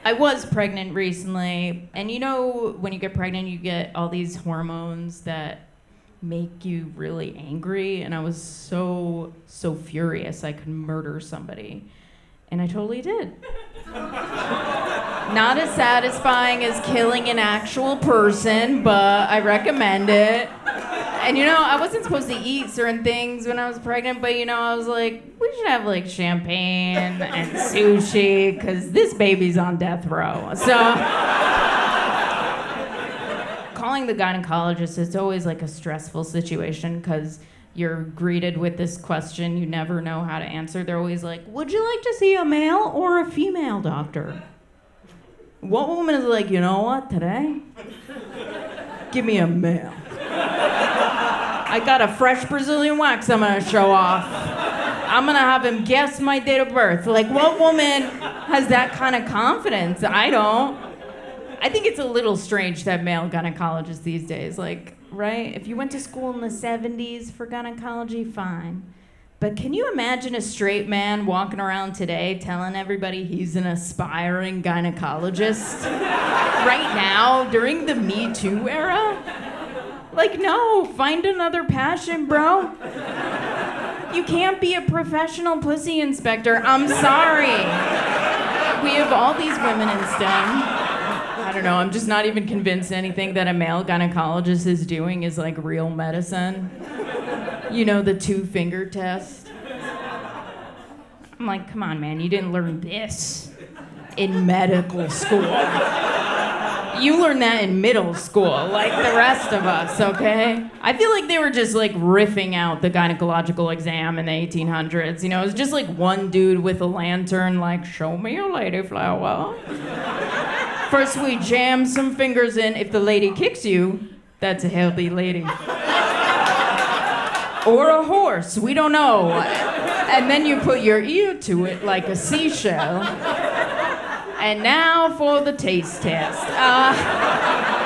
I was pregnant recently, and you know when you get pregnant, you get all these hormones that make you really angry, and I was so furious I could murder somebody. And I totally did. Not as satisfying as killing an actual person, but I recommend it. And you know, I wasn't supposed to eat certain things when I was pregnant, but you know, I was like, we should have like champagne and sushi, because this baby's on death row. So, calling the gynecologist is always like a stressful situation, because you're greeted with this question you never know how to answer. They're always like, would you like to see a male or a female doctor? What woman is like, you know what, today? Give me a male. I got a fresh Brazilian wax I'm gonna show off. I'm gonna have him guess my date of birth. Like, what woman has that kind of confidence? I don't. I think it's a little strange to have male gynecologists these days. Like, right? If you went to school in the 70s for gynecology, fine. But can you imagine a straight man walking around today telling everybody he's an aspiring gynecologist? Right now, during the Me Too era? Like, no, find another passion, bro. You can't be a professional pussy inspector. I'm sorry. We have all these women in STEM. I don't know, I'm just not even convinced anything that a male gynecologist is doing is like real medicine. You know, the 2-finger test. I'm like, come on, man, you didn't learn this in medical school. You learned that in middle school, like the rest of us, okay? I feel like they were just like riffing out the gynecological exam in the 1800s. You know, it was just like one dude with a lantern, like, show me your lady flower. First we jam some fingers in. If the lady kicks you, that's a healthy lady. Or a horse, we don't know. And then you put your ear to it like a seashell. And now for the taste test.